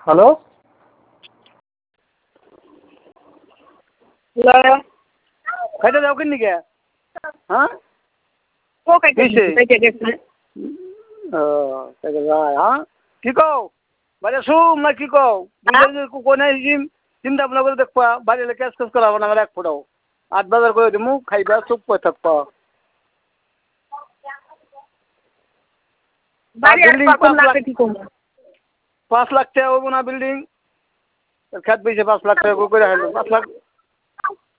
hello খাইতে যাও কিন নিকে হ্যাঁ হ্যাঁ কি কও বাইরে শুম না কি কও কোনে চিন্তা ভাবনা করে দেখবা বাইরে ক্যাশ ক্যাশ করা হবে না আমার এক ফোটাও ৮ বাজার করে দিমু খাইবা চুপ করে থাকবা বিল্ডিং 5 লাখ টাকা হবো না বিল্ডিং খেত বেশি 5 লাখ টাকা করে 5 লাখ